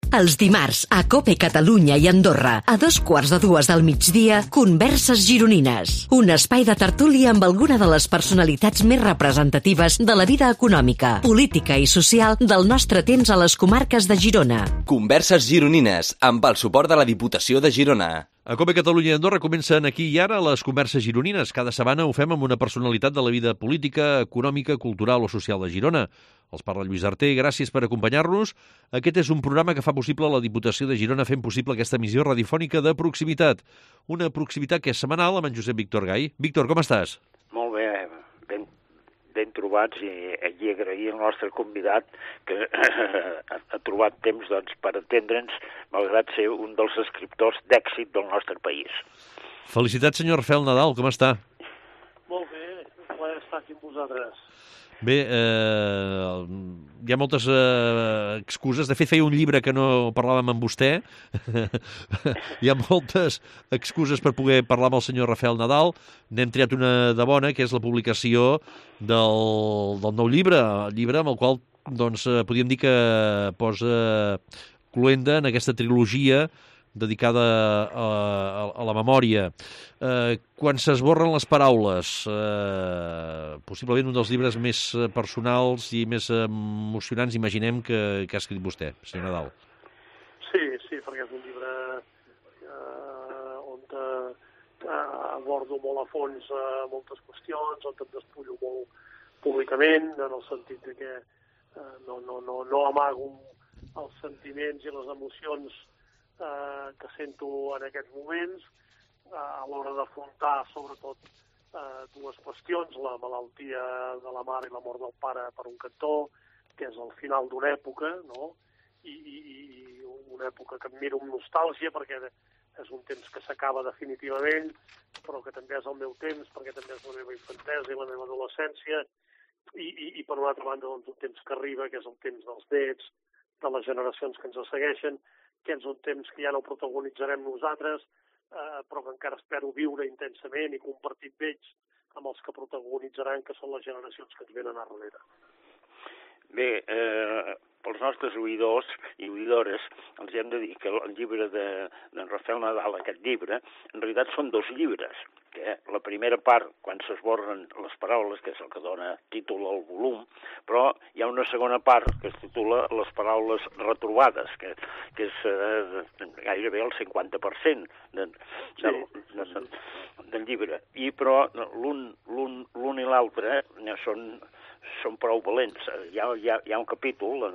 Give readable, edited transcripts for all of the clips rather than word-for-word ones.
Els dimarts, a COPE Catalunya i Andorra, a 2:15 del migdia, Converses Gironines. Un espai de tertúlia amb alguna de les personalitats més representatives de la vida econòmica, política i social del nostre temps a les comarques de Girona. Converses Gironines, amb el suport de la Diputació de Girona. A COPE Catalunya i Andorra comencen aquí i ara les Converses Gironines. Cada setmana ho fem amb una personalitat de la vida política, econòmica, cultural o social de Girona. Els parla Lluís Arter, gràcies per acompanyar-nos. Aquest és un programa que fa possible la Diputació de Girona fent possible aquesta emissió radiofònica de proximitat. Una proximitat que és setmanal amb en Josep Víctor Gai. Víctor, com estàs? Molt bé, ben trobats i agrair al nostre convidat que ha trobat temps per atendre'ns, malgrat ser un dels escriptors d'èxit del nostre país. Felicitats, senyor Rafael Nadal, com està? Molt bé, un plaer estar aquí amb vosaltres. Bé, hi ha moltes excuses. De fet, feia un llibre que no parlàvem amb vostè. Hi ha moltes excuses per poder parlar amb el senyor Rafael Nadal. N'hem triat una de bona, que és la publicació del nou llibre, el llibre amb el qual doncs, podríem dir que posa cloenda en aquesta trilogia dedicada a la memòria. Quan s'esborren les paraules, possiblement un dels llibres més personals i més emocionants, imaginem, que ha escrit vostè, senyor Nadal. Sí, perquè és un llibre on abordo molt a fons moltes qüestions, on em despullo molt públicament, en el sentit de que no amago els sentiments i les emocions que sento en aquests moments, a l'hora d'afrontar sobretot dues qüestions, la malaltia de la mare i la mort del pare per un cantó, que és el final d'una època, no? I una època que em miro amb nostàlgia perquè és un temps que s'acaba definitivament, però que també és el meu temps, perquè també és la meva infantesa i la meva adolescència, i per una altra banda doncs, un temps que arriba, que és el temps dels nets, de les generacions que ens segueixen, que és un temps que ja no protagonitzarem nosaltres, però que encara espero viure intensament i compartir amb ells amb els que protagonitzaran, que són les generacions que ens venen a darrere. Bé, pels nostres oïdors i oïdores els hem de dir que el llibre d'en Rafael Nadal, aquest llibre, en realitat són dos llibres. La primera part, quan s'esborren les paraules, que és el que dona títol al volum, però hi ha una segona part que es titula Les paraules retrobades, que és gairebé el 50% del llibre. Però l'un i l'altre són prou valents. Hi ha un capítol,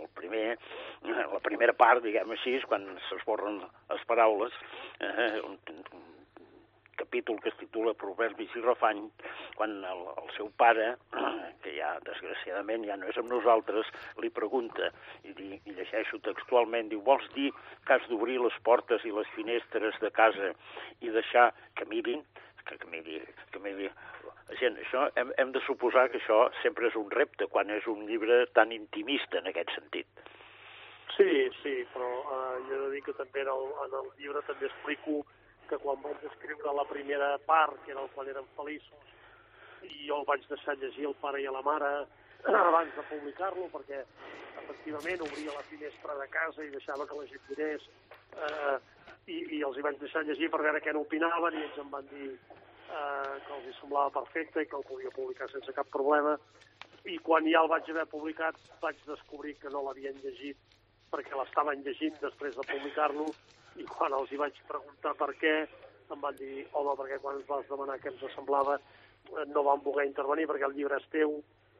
la primera part, diguem així, quan s'esborren les paraules, un capítol que es titula Proverbis i refany, quan el seu pare, que ja desgraciadament ja no és amb nosaltres, li pregunta, i llegeixo textualment, diu, vols dir que has d'obrir les portes i les finestres de casa i deixar que mirin? Que miri la gent. Això hem de suposar que això sempre és un repte quan és un llibre tan intimista en aquest sentit. Sí, però jo he de dir que també en el llibre també explico que quan vaig escriure la primera part, que era quan eren feliços, i jo el vaig deixar llegir al pare i a la mare abans de publicar-lo, perquè efectivament obria la finestra de casa i deixava que la gent mirés, i els hi vaig deixar llegir per veure què n'opinaven, i ells em van dir que els hi semblava perfecte i que el podia publicar sense cap problema. I quan ja el vaig haver publicat vaig descobrir que no l'havien llegit perquè l'estaven llegint després de publicar-lo, i quan els hi vaig preguntar per què, em van dir, home, perquè quan ens vas demanar què ens semblava no van voler intervenir perquè el llibre és teu,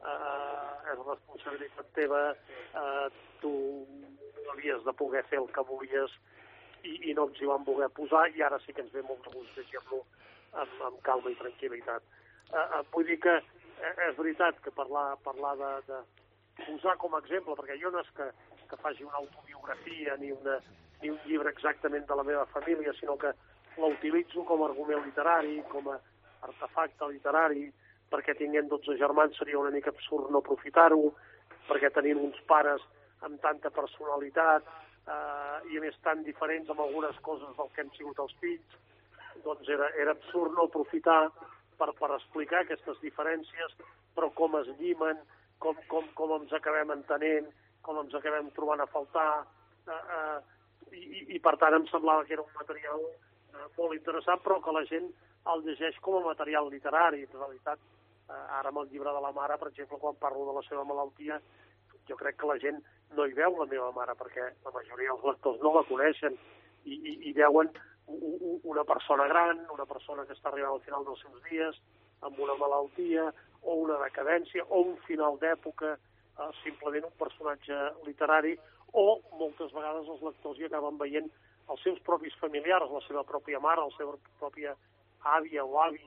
és responsabilitat teva, tu havies de poder fer el que volies, i no ens hi van voler posar, i ara sí que ens ve molt de gust llegir-lo amb calma i tranquil·litat. Vull dir que és veritat que parlar de posar com a exemple, perquè jo no és que faci una autobiografia ni un llibre exactament de la meva família, sinó que l'utilitzo com a argument literari, com a artefacte literari, perquè tinguent 12 germans seria una mica absurd no aprofitar-ho, perquè tenint uns pares amb tanta personalitat i a més tan diferents amb algunes coses del que hem sigut els fills, doncs era absurd no aprofitar per explicar aquestes diferències, però com es llimen, com ens acabem entenent, com ens acabem trobant a faltar, i per tant em semblava que era un material molt interessant, però que la gent el llegeix com a material literari. En realitat, ara amb el llibre de la mare, per exemple, quan parlo de la seva malaltia, jo crec que la gent no hi veu la meva mare, perquè la majoria dels lectors no la coneixen i veuen una persona gran, una persona que està arribant al final dels seus dies, amb una malaltia, o una decadència, o un final d'època, simplement un personatge literari, o moltes vegades els lectors hi acaben veient els seus propis familiars, la seva pròpia mare, la seva pròpia àvia o avi,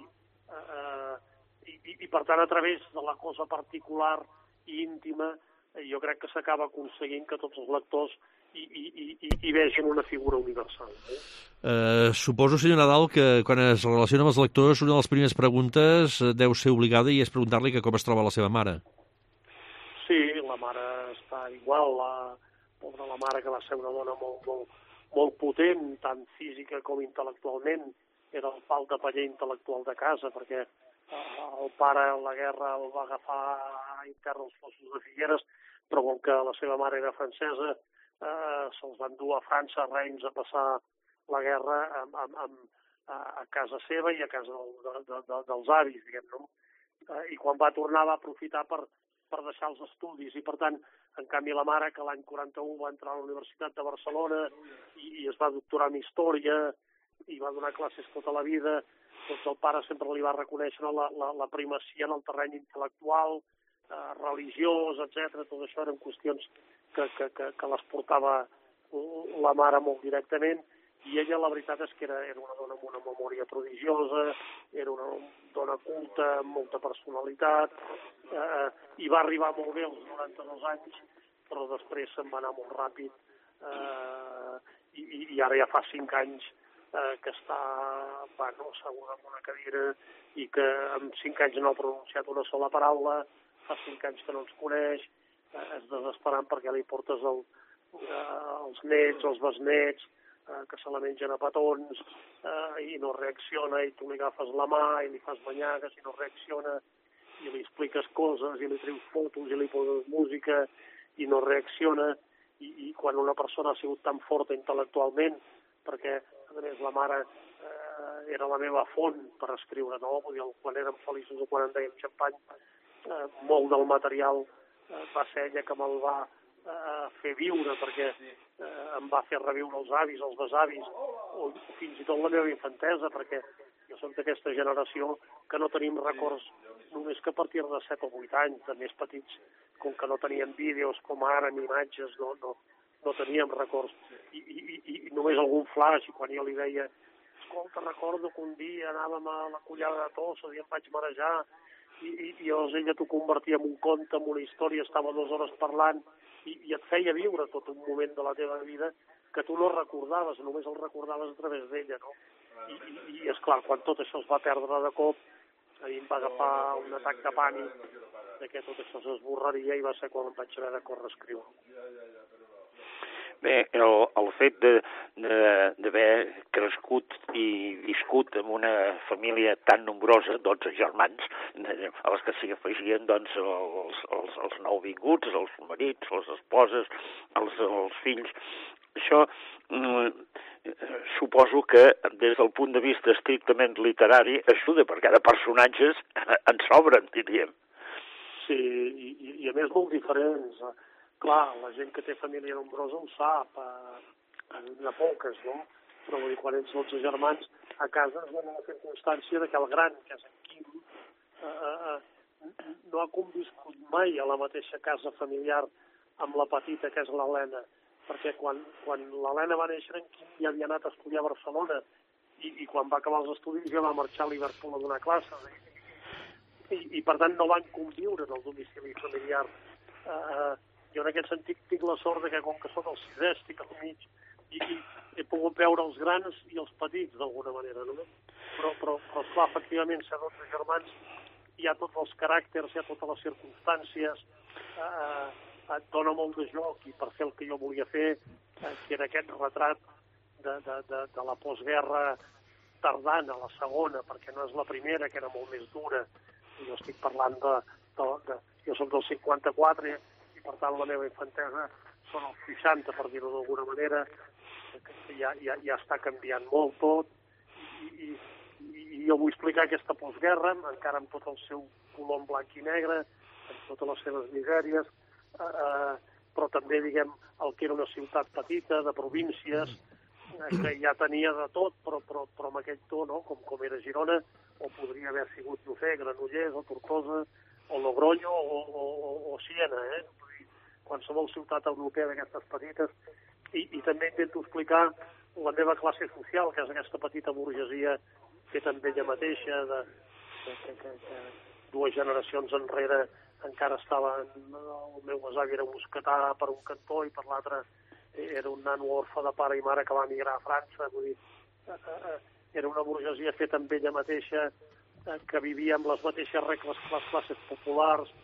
i per tant, a través de la cosa particular i íntima, jo crec que s'acaba aconseguint que tots els lectors hi vegin una figura universal. Suposo, senyor Nadal, que quan es relaciona amb els lectors, una de les primeres preguntes deu ser obligada i és preguntar-li que com es troba la seva mare. Sí, la mare està igual, la mare, que va ser una dona molt potent, tant física com intel·lectualment, era el pal de paller intel·lectual de casa, perquè el pare a la guerra el va agafar a Interra als Fossos de Figueres, però com que la seva mare era francesa, se'ls van dur a França, a Reims, a passar la guerra a casa seva i a casa dels avis, diguem-ne. I quan va tornar va aprofitar per deixar els estudis, i per tant, en canvi la mare, que l'any 41 va entrar a la Universitat de Barcelona i es va doctorar en Història i va donar classes tota la vida, doncs el pare sempre li va reconèixer la primacia en el terreny intel·lectual, religiós, etc. Tot això eren qüestions que les portava la mare molt directament, i ella la veritat és que era una dona amb una memòria prodigiosa, era una dona culta, amb molta personalitat, i va arribar molt bé als 92 anys, però després se'n va anar molt ràpid, i ara ja fa 5 anys que està asseguda en una cadira i que en 5 anys no ha pronunciat una sola paraula, fa 5 anys que no ens coneix, és desesperant perquè li portes els nets, els besnets, que se la mengen a petons, i no reacciona, i tu li agafes la mà i li fas banyagues i no reacciona, i li expliques coses, i li treus fotos, i li poses música, i no reacciona, i quan una persona ha sigut tan forta intel·lectualment, perquè, a més, la mare era la meva font per escriure, no? Vull dir, quan érem feliços o quan en dèiem xampany, molt del material va ser ella que me'l va fer viure, perquè em va fer reviure els avis, els besavis, o fins i tot la meva infantesa, perquè jo soc d'aquesta generació que no tenim records només que a partir de 7 o 8 anys, de més petits, com que no teníem vídeos com ara, ni imatges, no teníem records, i només algun flash, i quan jo li deia, escolta, recordo que un dia anàvem a la Collada de Tossa i em vaig marejar, i llavors ella t'ho convertia en un conte, en una història, estava 2 hores parlant, i et feia viure tot un moment de la teva vida que tu no recordaves, només el recordaves a través d'ella, no? I esclar, quan tot això es va perdre de cop, a mi em va agafar un atac de pànic de que tot això s'esborraria, i va ser quan em vaig haver de córrer a escriure. Bé, el fet d'haver crescut i viscut en una família tan nombrosa, 12 germans, a les que s'hi afegien doncs, els nouvinguts, els marits, les esposes, els fills, això suposo que des del punt de vista estrictament literari ajuda, perquè de personatges en sobren, diríem. Sí, i a més molt diferents. Clar, la gent que té família nombrosa ho sap, de poques, no? Però vull dir, quan ets 12 germans, a casa es dona la circumstància que el gran, que és en Quim, no ha conviscut mai a la mateixa casa familiar amb la petita, que és l'Helena, perquè quan l'Helena va néixer, en Quim ja havia anat a estudiar a Barcelona, i quan va acabar els estudis ja va marxar a Liverpool a donar classes, i per tant no van conviure en el domicili familiar. Jo en aquest sentit tinc la sort que com que soc el 6è, estic al mig, i he pogut veure els grans i els petits d'alguna manera, no? Però esclar, efectivament, ser 12 germans, hi ha tots els caràcters, hi ha totes les circumstàncies, et dona molt de joc, i per fer el que jo volia fer, que era aquest retrat de la postguerra tardana, la segona, perquè no és la primera, que era molt més dura. Jo estic parlant jo soc del 54, per tant la meva infantesa són els 60, per dir-ho d'alguna manera, que ja està canviant molt tot, i jo vull explicar aquesta postguerra, encara amb tot el seu color en blanc i negre, amb totes les seves misèries, però també, diguem, el que era una ciutat petita, de províncies, que ja tenia de tot, però amb aquell to, no?, com era Girona, o podria haver sigut, no sé, Granollers, o Tortosa, o Logroño, o Siena, qualsevol ciutat europea d'aquestes petites, i també intento explicar la meva classe social, que és aquesta petita burgesia feta amb ella mateixa, que 2 generacions enrere encara estaven... El meu besavi era mosquetà per un cantó i per l'altre era un nano orfe de pare i mare que va emigrar a França. Vull dir, era una burgesia feta amb ella mateixa, que vivia amb les mateixes regles que les classes populars,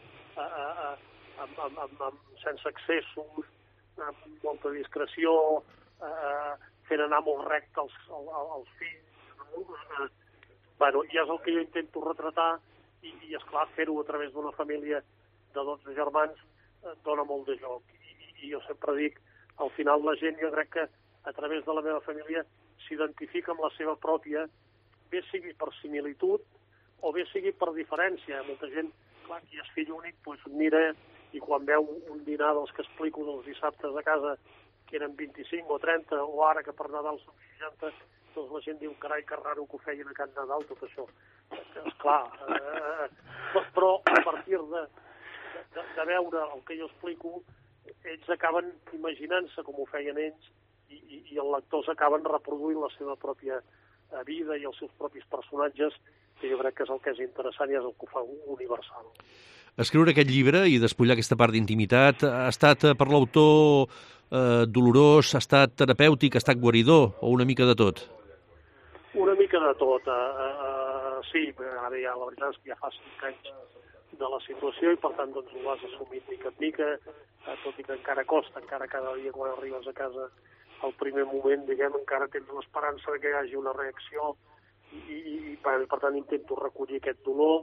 sense excessos, amb molta discreció, fent anar molt recte els fills. Bueno, i és el que jo intento retratar, i esclar, fer-ho a través d'una família de 12 germans dona molt de joc. I jo sempre dic, al final la gent, jo crec que a través de la meva família s'identifica amb la seva pròpia, bé sigui per similitud o bé sigui per diferència. Molta gent, clar, qui és fill únic, doncs mira, i quan veu un dinar dels que explico dels dissabtes a casa, que eren 25 o 30, o ara que per Nadal són 60, doncs la gent diu, carai, que raro que ho feien a Can Nadal, tot això. Esclar, però a partir de veure el que jo explico, ells acaben imaginant-se com ho feien ells, i els lectors acaben reproduint la seva pròpia vida i els seus propis personatges, que jo crec que és el que és interessant i és el que ho fa universal. Escriure aquest llibre i despullar aquesta part d'intimitat ha estat per l'autor dolorós, ha estat terapèutic, ha estat guaridor, o una mica de tot? Una mica de tot. Sí, ara ja la veritat és que ja fa 5 anys de la situació i per tant doncs ho has assumit mica en mica, tot i que encara costa, encara cada dia quan arribes a casa al primer moment, diguem, encara tens l'esperança que hi hagi una reacció i per tant intento recollir aquest dolor.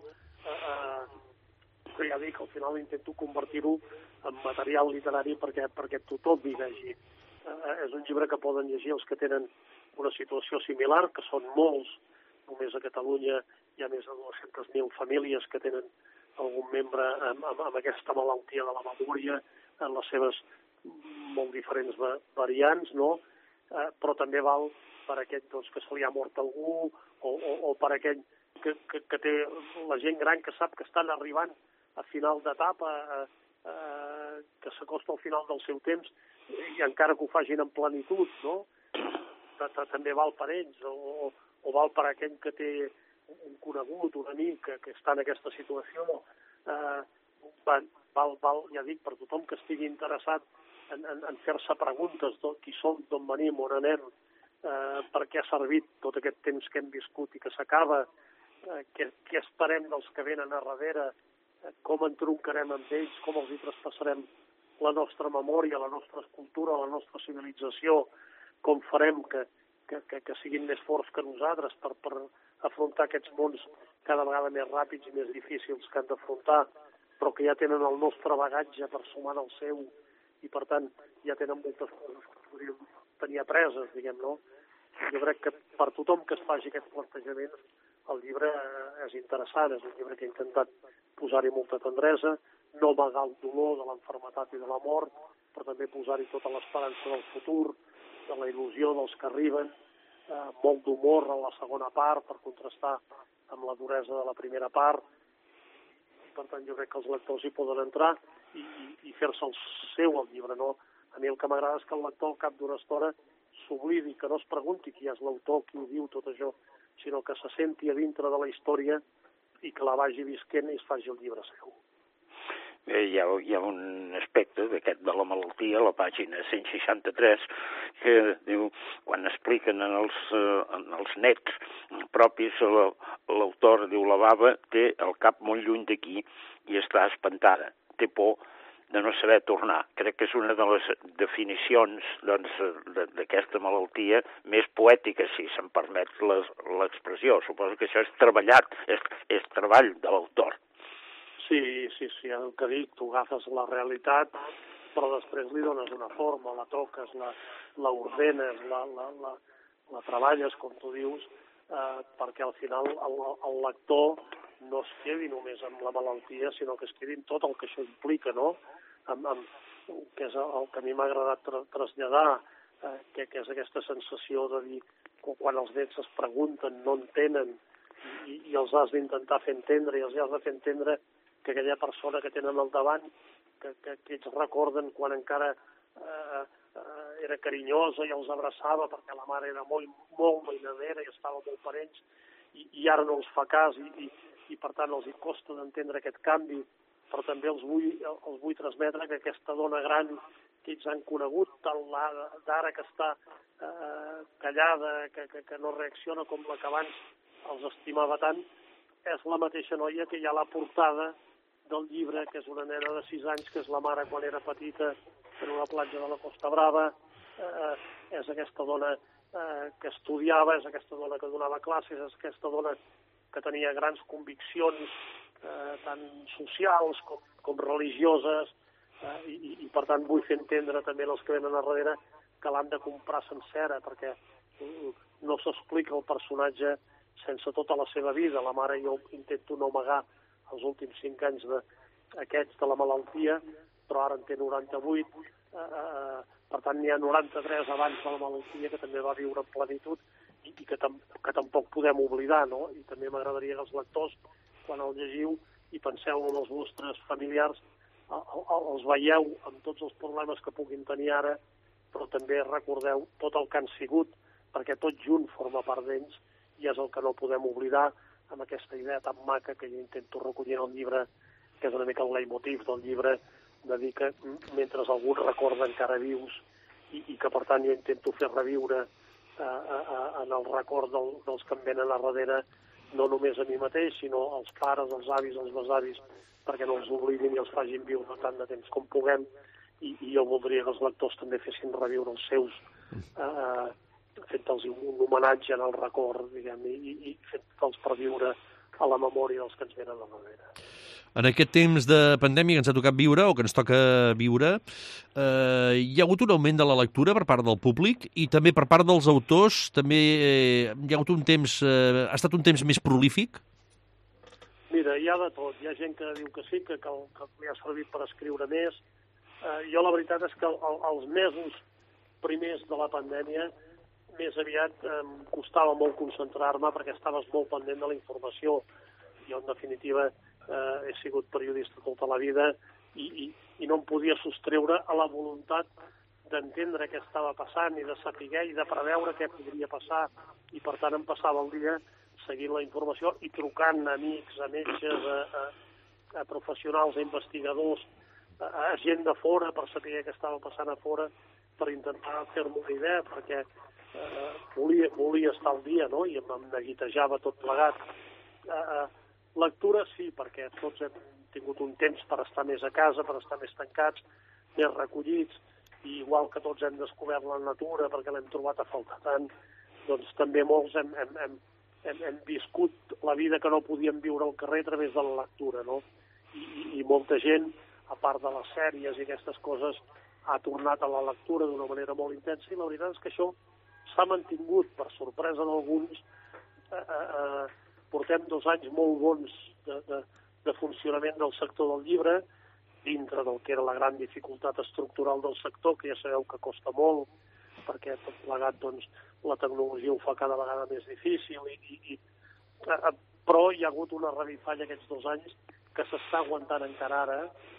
Ja dic, al final intento convertir-ho en material literari perquè tothom hi vegi. És un llibre que poden llegir els que tenen una situació similar, que són molts. Només a Catalunya hi ha més de 200.000 famílies que tenen algun membre amb aquesta malaltia de la memòria en les seves molt diferents variants, no? Però també val per aquell doncs, que se li ha mort algú o per aquell que té la gent gran que sap que estan arribant a final d'etapa, que s'acosta al final del seu temps i encara que ho facin en plenitud, no? També val per ells, o val per aquell que té un conegut, un amic que està en aquesta situació. Val, ja dic, per tothom que estigui interessat en fer-se preguntes de qui som, d'on venim, on anem, per què ha servit tot aquest temps que hem viscut i que s'acaba, què esperem dels que venen a darrere, com entroncarem amb ells, com els hi traspassarem la nostra memòria, la nostra escultura, la nostra civilització, com farem que siguin més forts que nosaltres per afrontar aquests mons cada vegada més ràpids i més difícils que han d'afrontar, però que ja tenen el nostre bagatge per sumar el seu i, per tant, ja tenen moltes coses que podríem tenir apreses, diguem, no? Jo crec que per tothom que es faci aquests plantejaments el llibre és interessant, és un llibre que he intentat posar-hi molta tendresa, no amagar el dolor de l'enfermetat i de la mort, però també posar-hi tota l'esperança del futur, de la il·lusió dels que arriben, molt d'humor en la segona part per contrastar amb la duresa de la primera part. Per tant, jo crec que els lectors hi poden entrar i fer-se el seu el llibre, no? A mi el que m'agrada és que el lector al cap d'una estona s'oblidi, que no es pregunti qui és l'autor, qui ho diu, tot això, sinó que se senti a dintre de la història i que la vagi visquent i es faci el llibre seu. Hi ha un aspecte d'aquest de la malaltia, a la pàgina 163, que diu, quan expliquen en els nets propis, l'autor diu, la baba té el cap molt lluny d'aquí i està espantada, té por de no saber tornar. Crec que és una de les definicions d'aquesta malaltia més poètica, si se'm permet l'expressió. Suposo que això és treballat, és treball de l'autor. Sí, el que dic, tu agafes la realitat però després li dones una forma, la toques, l'ordenes, la treballes, com tu dius, perquè al final el lector no es quedi només amb la malaltia, sinó que es quedi amb tot el que això implica, no? Que és el que a mi m'ha agradat traslladar, que és aquesta sensació de dir que quan els nens es pregunten, no entenen, i els has d'intentar fer entendre, i els has de fer entendre que aquella persona que tenen al davant, que ells recorden quan encara era carinyosa i els abraçava perquè la mare era molt mainadera i estava molt per ells, i ara no els fa cas, i per tant els hi costa d'entendre aquest canvi, però també els vull transmetre que aquesta dona gran que ells han conegut, d'ara que està callada, que no reacciona com la que abans els estimava tant, és la mateixa noia que hi ha a la portada del llibre, que és una nena de 6 anys, que és la mare quan era petita en una platja de la Costa Brava, és aquesta dona que estudiava, és aquesta dona que donava classes, és aquesta dona que tenia grans conviccions tant socials com religioses, i per tant vull fer entendre també als que venen a darrere que l'han de comprar sencera, perquè no s'explica el personatge sense tota la seva vida. La mare, jo intento no amagar els últims 5 anys aquests de la malaltia, però ara en té 98, per tant n'hi ha 93 abans de la malaltia que també va viure en plenitud i que tampoc podem oblidar, no? I també m'agradaria que els lectors, quan el llegiu i penseu en els vostres familiars, els veieu amb tots els problemes que puguin tenir ara, però també recordeu tot el que han sigut, perquè tot junt forma part d'ells, i és el que no podem oblidar amb aquesta idea tan maca que jo intento recollir en el llibre, que és una mica el leitmotiv del llibre, de dir que mentre algú recorda encara vius, i que per tant jo intento fer reviure en el record dels que em venen a darrere, no només a mi mateix, sinó als pares, als avis, als besavis, perquè no els oblidin i els facin viure tant de temps com puguem, i jo voldria que els lectors també fessin reviure els seus, fent-los un homenatge en el record, diguem, i fent-los perviure a la memòria dels que ens venen a darrere. En aquest temps de pandèmia que ens ha tocat viure, o que ens toca viure, hi ha hagut un augment de la lectura per part del públic i també per part dels autors. També hi ha hagut un temps, ha estat un temps més prolífic? Mira, hi ha de tot. Hi ha gent que diu que sí, que li ha servit per escriure més. Jo la veritat és que els mesos primers de la pandèmia més aviat em costava molt concentrar-me perquè estaves molt pendent de la informació. Jo, en definitiva, he sigut periodista tota la vida i no em podia sostreure a la voluntat d'entendre què estava passant i de saber i de preveure què podria passar, i per tant em passava el dia seguint la informació i trucant a amics, a metges, a professionals, a investigadors, a gent de fora per saber què estava passant a fora, per intentar fer-me una idea, perquè volia estar al dia, no? I em neguitejava tot plegat. Lectura sí, perquè tots hem tingut un temps per estar més a casa, per estar més tancats, més recollits, i igual que tots hem descobert la natura perquè l'hem trobat a faltar tant, doncs també molts hem viscut la vida que no podíem viure al carrer a través de la lectura, no? I molta gent, a part de les sèries i aquestes coses, ha tornat a la lectura d'una manera molt intensa, i la veritat és que això s'ha mantingut, per sorpresa d'alguns. Portem 2 anys molt bons de funcionament del sector del llibre, dintre del que era la gran dificultat estructural del sector, que ja sabeu que costa molt, perquè tot plegat, doncs, la tecnologia ho fa cada vegada més difícil, però hi ha hagut una revifalla aquests 2 anys que s'està aguantant encara ara,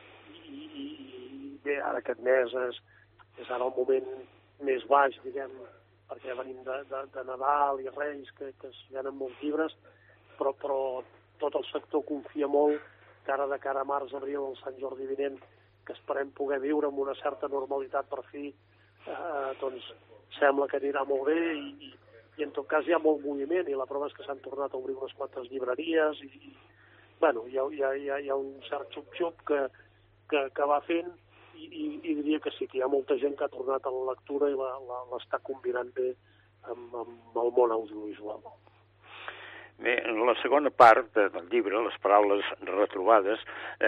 i bé, ara aquest mes és ara el moment més baix, diguem, perquè venim de Nadal i Reis, que es venen molts llibres, però tot el sector confia molt que ara de cara a març, abril, el Sant Jordi vinent, que esperem poder viure amb una certa normalitat per fi, doncs sembla que anirà molt bé, i en tot cas hi ha molt moviment, i la prova és que s'han tornat a obrir unes quantes llibreries, i bueno, hi ha un cert xup-xup que va fent, i diria que sí, que hi ha molta gent que ha tornat a la lectura i l'està combinant bé amb el món audiovisual. Bé, en la segona part del llibre, les paraules retrobades,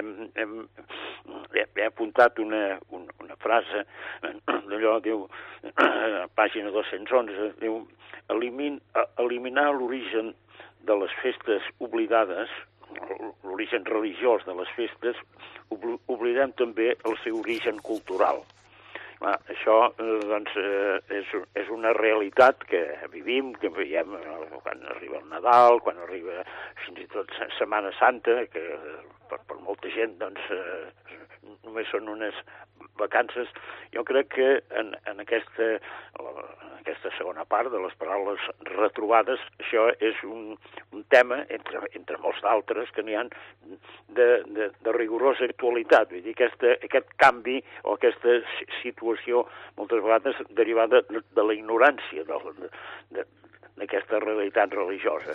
he apuntat una frase, d'allò, diu, a pàgina 211, diu, eliminar l'origen de les festes oblidades, l'origen religiós de les festes, oblidem també el seu origen cultural. Això doncs, és una realitat que vivim, que veiem quan arriba el Nadal, quan arriba fins i tot Setmana Santa, que per molta gent doncs, només són unes vacances. Jo crec que en aquesta segona part de les paraules retrobades, això és un tema, entre molts d'altres, que n'hi ha de rigorosa actualitat. Vull dir, aquest canvi o aquesta situació, moltes vegades derivada de la ignorància d'aquesta realitat religiosa.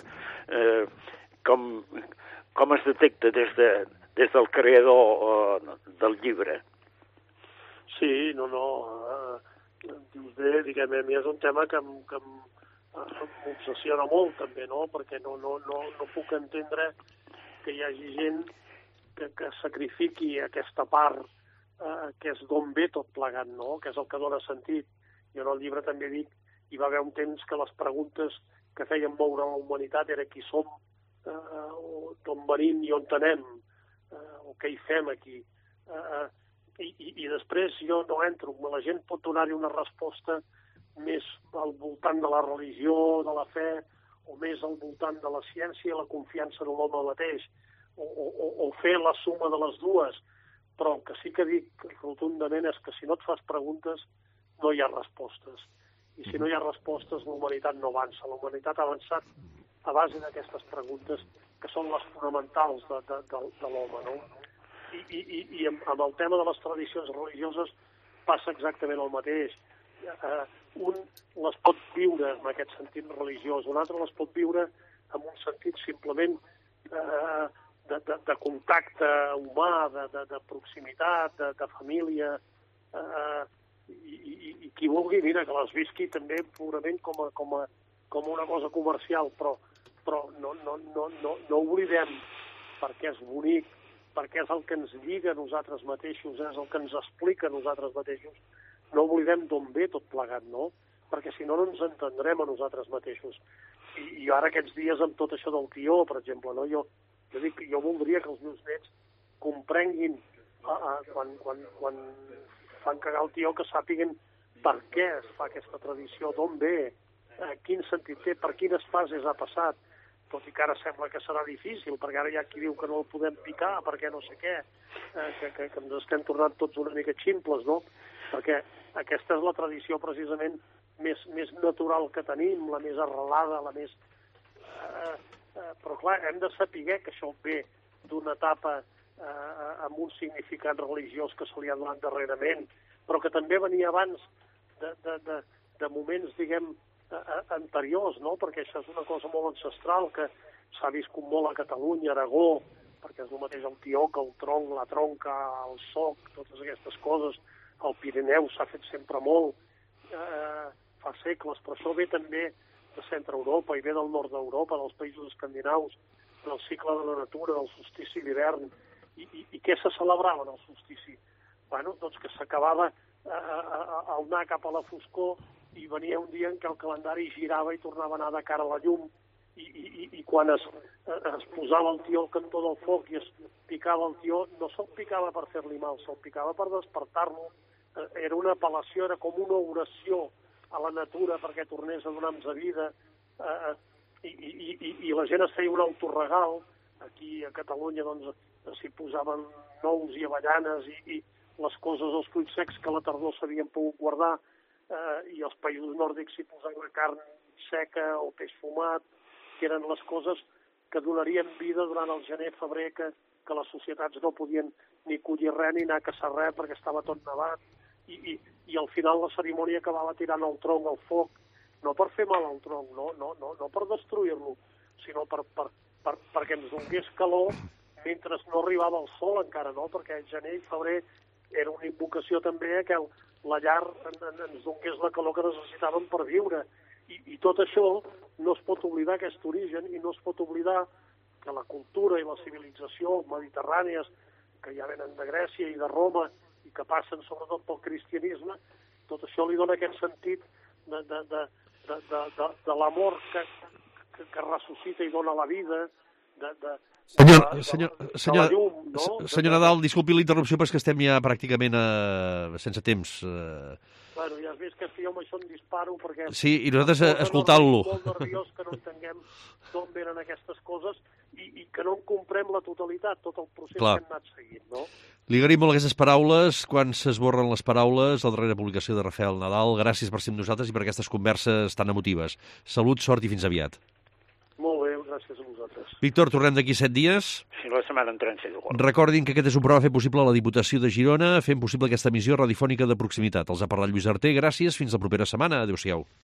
Com es detecta des del creador del llibre? Sí, dius bé, diguem, a mi és un tema que m'obsessiona molt també, no? Perquè no puc entendre que hi hagi gent que sacrifiqui aquesta part que és d'on ve tot plegat, no? Que és el que dona sentit. Jo en el llibre també dic, hi va haver un temps que les preguntes que feien moure la humanitat era qui som, d'on venim i on anem, o què hi fem aquí. I després jo no entro, la gent pot donar-hi una resposta més al voltant de la religió, de la fe, o més al voltant de la ciència i la confiança en l'home mateix, o fer la suma de les dues. Però el que sí que dic rotundament és que si no et fas preguntes no hi ha respostes. I si no hi ha respostes l'humanitat no avança. La humanitat ha avançat a base d'aquestes preguntes que són les fonamentals de l'home, no? I amb el tema de les tradicions religioses passa exactament el mateix. Un les pot viure en aquest sentit religiós, un altre les pot viure en un sentit simplement de contacte humà, de proximitat, de família, i qui vulgui, mira, que les visqui també purament com una cosa comercial, però no oblidem perquè és bonic, perquè és el que ens lliga a nosaltres mateixos, és el que ens explica a nosaltres mateixos. No oblidem d'on ve tot plegat, no? Perquè si no, no ens entendrem a nosaltres mateixos. I ara aquests dies amb tot això del tió, per exemple, no? Jo dic que jo voldria que els meus nets comprenguin quan fan cagar el tió, que sàpiguen per què es fa aquesta tradició, d'on ve, quin sentit té, per quines fases ha passat, tot i que ara sembla que serà difícil, perquè ara hi ha qui diu que no el podem picar, perquè no sé què, que ens estem tornant tots una mica ximples, no? Perquè aquesta és la tradició precisament més natural que tenim, la més arrelada, la més... Però clar, hem de saber que això ve d'una etapa amb un significat religiós que se li ha donat darrerament, però que també venia abans de moments, diguem, anteriors, no? Perquè això és una cosa molt ancestral que s'ha viscut molt a Catalunya, Aragó, perquè és el mateix el tió que el tronc, la tronca, el soc, totes aquestes coses. Al Pirineu s'ha fet sempre molt, fa segles, però això ve també de Centre Europa i ve del nord d'Europa, dels països escandinaus, del cicle de la natura, del solstici d'hivern. I què se celebrava en el solstici? Bueno, doncs que s'acabava el anar cap a la foscor i venia un dia en què el calendari girava i tornava a anar de cara a la llum i quan es posava el tió al cantó del foc i es picava el tió, no se'l picava per fer-li mal, se'l picava per despertar-lo. Era una apel·lació, era com una oració a la natura perquè tornés a donar-nos vida i la gent es feia un autorregal. Aquí a Catalunya doncs s'hi posaven nous i avellanes i les coses, els fruits secs que a la tardor s'havien pogut guardar, i als països nòrdics s'hi posava carn seca o peix fumat, que eren les coses que donarien vida durant el gener-febrer, que les societats no podien ni collir res ni anar a caçar res perquè estava tot nevat, i al final la cerimònia acabava tirant el tronc al foc, no per fer mal al tronc, no per destruir-lo, sinó perquè ens donés calor mentre no arribava el sol encara, no? Perquè gener i febrer era una invocació també que la llar ens donés la calor que necessitàvem per viure. I tot això no es pot oblidar aquest origen i no es pot oblidar que la cultura i la civilització mediterrànies que ja venen de Grècia i de Roma i que passen sobretot pel cristianisme, tot això li dona aquest sentit de l'amor que ressuscita i dona la vida, de la llum, no? Senyor Nadal, disculpi la interrupció, però és que estem ja pràcticament sense temps. Bueno, ja has vist que jo amb això em disparo perquè... Sí, i nosaltres escoltant-lo. Molt nerviós que no entenguem d'on venen aquestes coses i que no en comprem la totalitat, tot el procés que hem anat seguint, no? Li agraïm molt aquestes paraules. Quan s'esborren les paraules, la darrera publicació de Rafael Nadal. Gràcies per ser amb nosaltres i per aquestes converses tan emotives. Salut, sort i fins aviat. Molt bé, gràcies a vosaltres. Víctor, tornem d'aquí 7 dies. Sí, la setmana entrant sí, d'acord. Recordin que aquest és un programa fet possible a la Diputació de Girona, fent possible aquesta emissió radiofònica de proximitat. Els ha parlat Lluís Arter. Gràcies, fins la propera setmana. Adéu-siau.